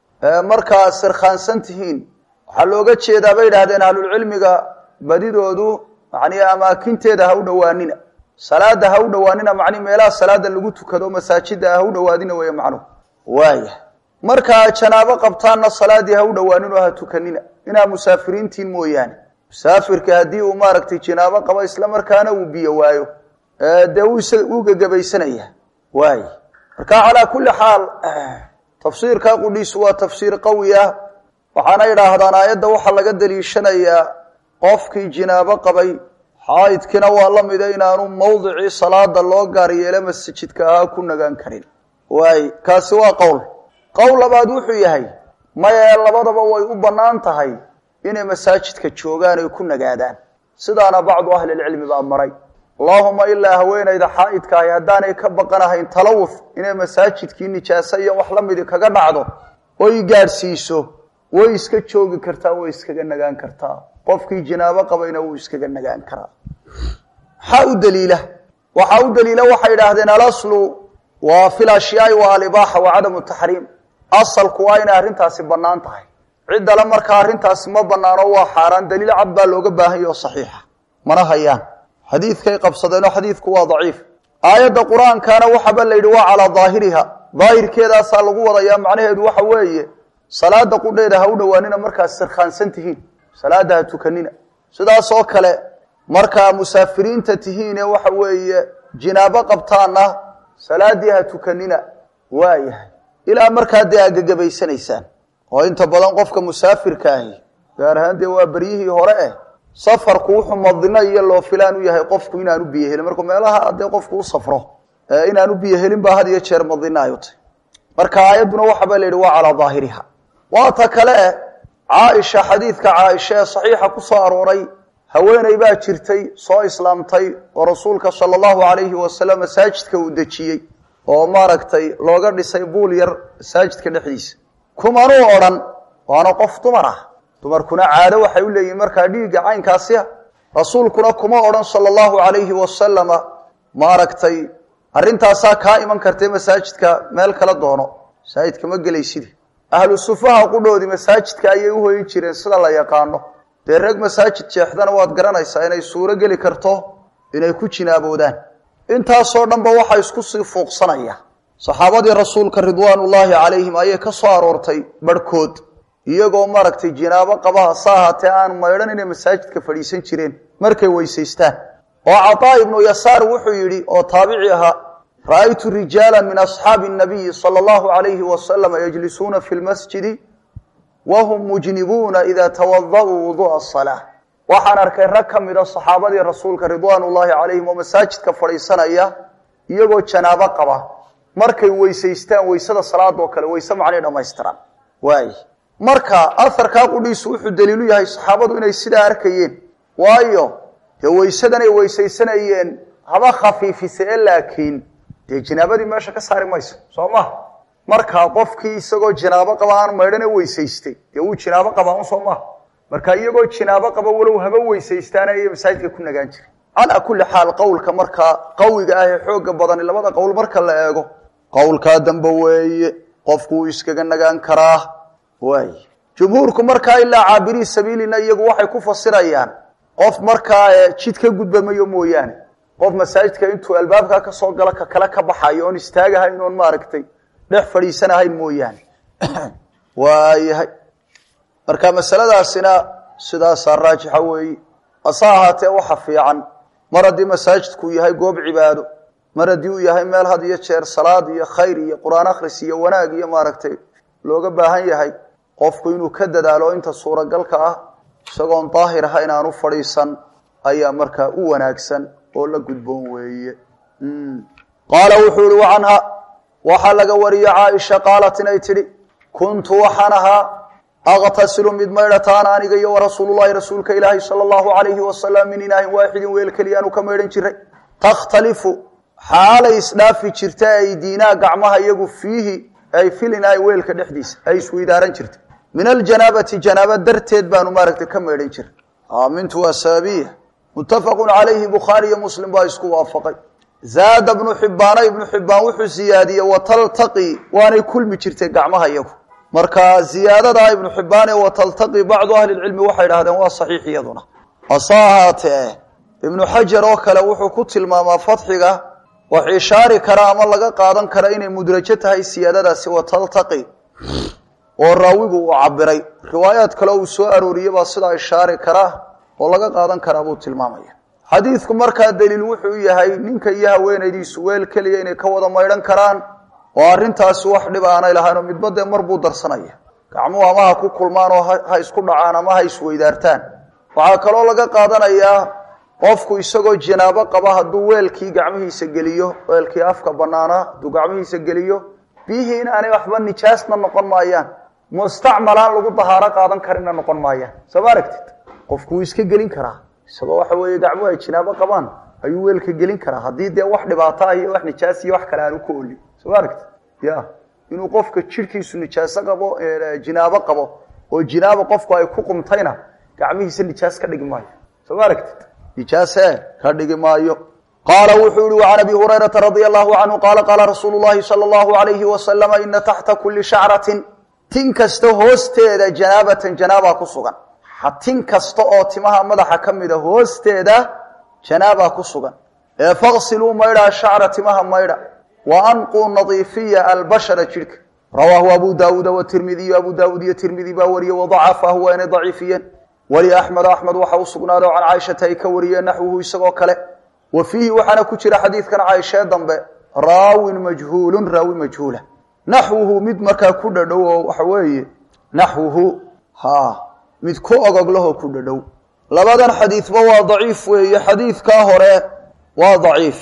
markaa sirkhaansan tihiin waxaa looga jeedaa bay idhaahdeen ahlulcilmiga badidoodu macnii amaakinteeda ha u dhowaanina salaada ha u dhowaanina macni meelaha salaada lagu tukado masaajida ha u dhowaadina weeye macnuhu waaya markaa janaabo qabtaanna salaadii ha u dhowaanin oo ha tukanina inaa musaafiriintiin mooyaane musaafirka haddii uu maaragtay janaabo qabo isla markaana uu biyo waayo dee wuu gagabaysanaya waay marka calaa kulli xaal tafsiirka qudhiisu waa tafsiir qawi ah waxaana idhaahdaan aayadda waxaa laga daliishanayaa qofkii jinaabo qabay xaa'idkina waa la mida inaanu mawdicii salaada loo gaar yeele masjidka ahaa ku nagaan karin waay kaasi waa qowl qowl labaad wuxuu yahay maya labadaba way u bannaan tahay inay masaajidka joogaan ay ku nagaadaan sidaana bacdu ahlilcilmi baa maray allahuma ilaa haweenayda xaa'idka ahi haddaanay ka baqanahayn talawuf inay masaajidkii nijaaso iyo wax la midi kaga dhacdo oy gaadhsiiso way iska joogi kartaa way iskaga nagaan kartaa qofkii jinaabo qabayna wuu iskaga nagaan karaa maxaa u daliila waxaa u daliila waxay idhaahdeen alaslu waa fi lashyaai wa alibaaxa wa cadamu taxriim asalku waa inay arrintaasi bannaan tahay ciddale markaa arrintaasi ma bannaano waa xaaraan daliil cad baa looga baahan yaho saxiixa mana hayaan xadiidkay qabsadeenoo xadiidku waa daciif aayadda qur-aankana waxaba la yidhi waa calaa daahiriha daahirkeedaasaa lagu wadayaa macnaheedu waxa weeye salaada qudheeda ha u dhowaanina markaad sirkhaansan tihiin salaada ha tukanina sidaas oo kale markaa musaafiriinta tihiine waxa weeye jinaabo qabtaana salaadii ha tukanina waayahay ilaa markaa dee aad gagabaysanaysaan oo inta badan qofka musaafirka ahi gaar ahaan dee waa beryihii hore eh safarku wuxuu madino iyo loo filaan u yahay qofku inaanu biyo helin markuu meelaha dee qofku u safro inaanu biyo helin baa had iyo jeer madino ay u tahay marka aayaduna waxa baa leeyahay waa ala daahiriha waa ta kale Aisha xadiidka Aisha saxiixa ku soo arooray haweenay baa jirtay soo islaamtay oo rasuulka sallallahu alayhi wasallam masaajidka u dajiyay oo maaragtay looga dhisay buul yar masaajidka dhexdiisa kumanu oran waana qof dumar ah dumarkuna caado waxay u leeyihiin marka dhiiga caynkaasi rasuulkuna kuma oran sallallahu alayhi wasallam maaragtay arintaas ka iman kartay masaajidka meel kala doono masaajidka ma galaysid ahlu sufaha qudhoodi masaajidka ayay u hooyin jireen sida la yaqaano de rag masaajid jeexdana waad garanaysaa inay suuro gali karto inay ku jinaaboodaan intaas oo dhanba waxa isku sii fuuqsanaya saxaabadii rasuulka ridwaanullaahi calayhim ayay ka soo aroortay barkood iyagoo maragtay jinaabo qaba saahate aan maydhan inay masaajidka fadhiisan jireen markay weysaystaan oo Ataa ibn Yasaar wuxuu yiri oo taabici ahaa ra'aytu rijalan min ashaabi an-nabiy sallallahu alayhi wa sallam yajlisuna fi al-masjid wa hum mujnibuna idha tawadda'u wudu'a as-salah waxaan arkay rag kamid ah saxaabadii rasuulka ridwaanullaahi calayhim oo masaajidka fadhiisanaya iyagoo janaabo qaba markay weysaystaan weysada salaad oo kale weysa macnay dhameystiran waay marka afarka qudhiisu wuxuu daliilu yahay saxaabadu inay sida arkayeen waayo weysadan ay weysaysanayeen haba khafiifisay laakiin de jinaabadii meesha ka saari mayso Soomaa marka qofkii isagoo jinaabo qaba aan maydhan weysaystay de uu jinaabo qaba oo Soomaa marka iyagoo jinaabo qaba walow haba weysaystaan ay masaajidka ku nagaan jiray ala kulli xaal qowlka marka qawiga ah ee xooga badan labada qowl marka la eego qowlka dambe weeye qofku iskaga nagaan karaa way jumhuurku marka ilaa caabiri sabiilina iyagu waxay ku fasirayaan qof markaa jid ka gudbamayo mooyaan qof masaajidka intuu albaabka ka soo gala ka kala ka baxayo oo istaagahay inuu maaragtay dhex fadhiisanahay mooyaan waayahay marka masaladaasina sidaas raajixa weey asaahate waxa fiican maradi masaajidku yahay goob cibaado maradi uu yahay meel had iyo jeer salaad iyo khayr iyo quraan akhris iyo wanaag iyo maaragtay looga baahan yahay qofku inuu ka dadaalo inta suuragalka ah isagoon daahir ahayn aan u fadhiisan ayaa markaa u wanaagsan oo la gudboon weeye qaala wuxuu waanha waxa laga wariyo Aisha qaalat inay tiri kuntu waxanaha aqtasilu mid maydhataan aniga iyo rasuulullaahi rasuulka ilaahi sallallahu alayhi wasallam min ilaahi waahid weel kaliya uu ka maydhan jiray takhtalifu xaalay isdhaafi jirtay ay diina gacmaha iyagu fiihi ay filinay weelka dhexdiisa ay isweydaaran jirtay من الجنابة جنابة درتيد بانو ماركت كم يرنجر آمنت واسابيه متفق عليه بخاري ومسلم بايسكو وافقي زاد ابن حبان ابن حبان وحو زيادية وتلتقي واني كل مجرتي قعمها يكو مركا زيادة دا ابن حبان وتلتقي بعض أهل العلم وحيد هذا هو صحيح يضنا أصاهاته ابن حجر وكلا وحو كتل ماما فتحك وحي شاري كرام الله قادن كرين مدرجتها السيادة دا سوى تلتقي oo raawigu uu cabiray riwaayad kale uu soo arooriyay baa sida ishaare kara oo laga qaadan kara buu tilmaamaya xadiisku marka daliil wuxuu yahay ninka iyo haweenaydiisu weel kaliya inay ka wada maydhan karaan oo arintaas wax dhib aan ilaahayno midbada mar buu darsanaya gacmuhu ama ha ku kulmaan oo ha isku dhacaan ama ha isweydaartaan waxa kale oo laga qaadanayaa qofku isagoo janaabo qaba haduu weelkii gacmihiisa geliyo weelkii afka banaana haduu gacmihiisa geliyo bihi in aanay waxba nijaasna noqon maayaan mustacmalaan lagu tahaaro qaadan karina noqon maayaan sabaragtid qofku iska gelin karaa isagoo waxa weeye gacmo ay jinaabo qabaan ayuu weelka gelin karaa hadii de wax dhibaato ah iyo wax nijaas iyo wax kale aanu ku ooli sabaragtid ya inuu qofka jirkiisu nijaas qabo jinaabo qabo oo jinaabo qofku ay ku qumtayna gacmihiisa nijaas ka dhigi maayo sabaragtid nijaas ka dhigi maayo قال وحول عن أبي هريرة رضي الله عنه قال قال رسول الله صلى الله عليه وسلم إن تحت كل شعرة تنكست هوستيدا جنابة جنابة كسوغا تنكست أوتمها مدح كمدا هوستيدا جنابة كسوغا فاغسلوا ميرا شعرة مها ميرا وأنقوا نظيفية البشرة شرك رواه أبو داود والترمذي أبو داود الترمذي باوري وضعفه وأن ضعيفيا ولي أحمد أحمد وحوصقنا عن عائشة كوريا نحوه يسقى كله وفيه وحنا كجرا حديث كان عائشة ضمبه راوي مجهول راوي مجهولة نحوه مد مركا كددو وحوي نحوه ها مد كو اغغله كددو لبدان حديث با ضعيف وهي حديث كا هره وا ضعيف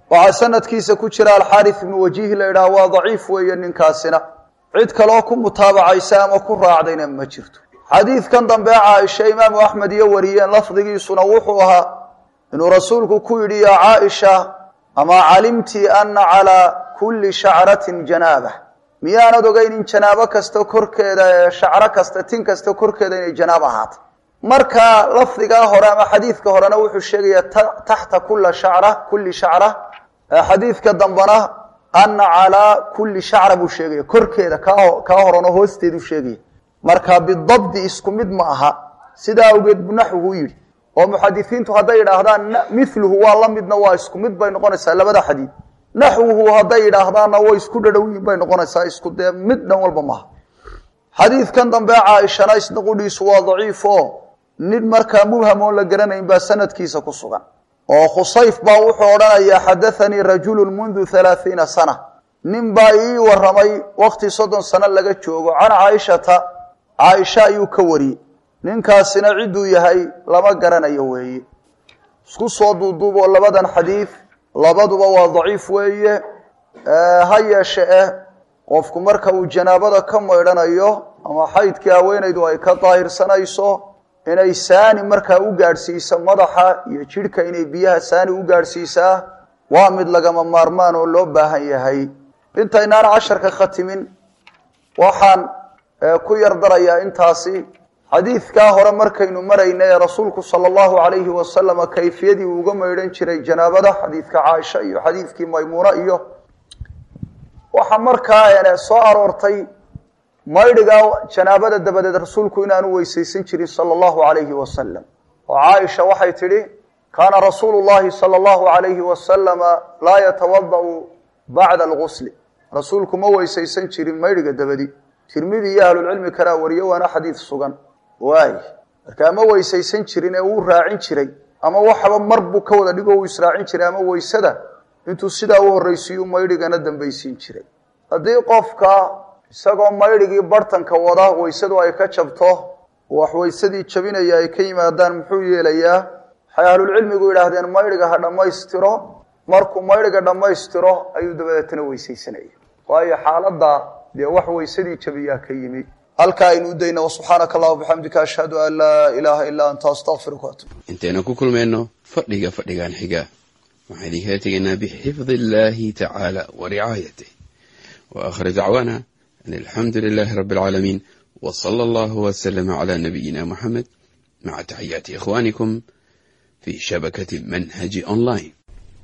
وعسنة كيسة كتشرى الحارث بن وجيه لإله وضعيف وين كاسنا عد كلاكم متابعة إسام وكرة عدين ما جرت حديث كان ضمباع عائشة إمام أحمد يوريا لفظه سنوحها إنه رسولك كيري يا عائشة أما علمت أن على كل شعرة جنابة ميانا دوغين جنابة كستو كركة شعرة كستتين كستو كركة جنابة هات مركا لفظك هراء حديثك هراء نوح الشيء تحت كل شعرة كل شعرة حديثك ضمبنا أن على كل شعرة بشيء كركة كهراء نهوستي الشيء مركا بالضبط اسكو مد معها سدا وجد بنحوه يري ومحدثين هذا هذا مثله والله مدنا واسكو مد بين قنصا لبدا حديث نحوه هذا هذا واسكو ددوي بين قنصا اسكو مدنا والبا ما حديث كان ضمبا عائشة اسنقوديس waa ضعيف nin marka mubham oo la garanayn ba sanadkiisa ku sugan oo khusayf baa wuxuu oranayaa hadathani rajulun mundu thalathina sana nin baa ii waramay waqti soddon sano laga joogo can Aisha Aisha ayuu ka wari ninkaasina ciduu yahay lama garanayo weeye isku soo duuduubo labadan xadiis labaduba waa dhaif weeye ee hayashe qofku marka uu janaabada ka maydhanayo ama xaydkii haweenaydu ay ka daahirsanayso inay saani marka u gaarsiiso madaxa iyo jirka inay biyaha saani u gaarsiisaa waa mid lagama maarmaan oo loo baahan yahay intaynaan casharka khatimin waxaan ku yardarayaa intaasi xadiidka hore markaynu maraynay rasuulku sallallahu alayhi wa sallam kayfiyadii uga maydhan jiray janaabada xadiidka Aisha iyo xadiidkii Maymuna iyo waxa markaa ay soo aroortay maydhiga janaabada dabadeed rasuulku inaanu weysaysan jirin sallallahu alayhi wa sallam oo Aisha waxay tiri kana rasuulullaahi sallallahu alayhi wa sallam la yatawadda ba'da al-ghusl rasuulku ma weysaysan jirin maydhiga dabadeed tirmidhi iyo ahlul ilmi kara wariyo waana xadiis sugan waay marka ma weysaysan jirin ee uu raacin jiray ama waxba marbu ka wada dhigo uu israacin jiray ama weysada intuu sida uu horeysiyo maydhigana dambaysiin jiray hadii qofka isagoo maydhigi bartanka wada weysadu ay ka jabto wax weysadii jabinaya ay ka yimaadaan muxuu yeelayaa ahlul ilmigu yiraahdeen maydhiga ha dhameystiro markuu maydhiga dhameystiro ayuu dabadeetna weysaysanaya waayo xaaladda de wax weysadii jabiya ka yimi halka aynu dayna subhanaka allah bihamdika ashhadu an la ilaha illa anta astaghfiruka wa atubu inteena ku kulmeenno fadhiga fadhigan xiga waxaan idin heetaynaa bixifdillahi ta'ala wa ri'ayatihi wa akhir da'wana alhamdulillahi rabbil alamin wa sallallahu wa sallama ala nabiyyina muhammad ma'a tahiyyati ikhwanikum fi shabakati manhaj online.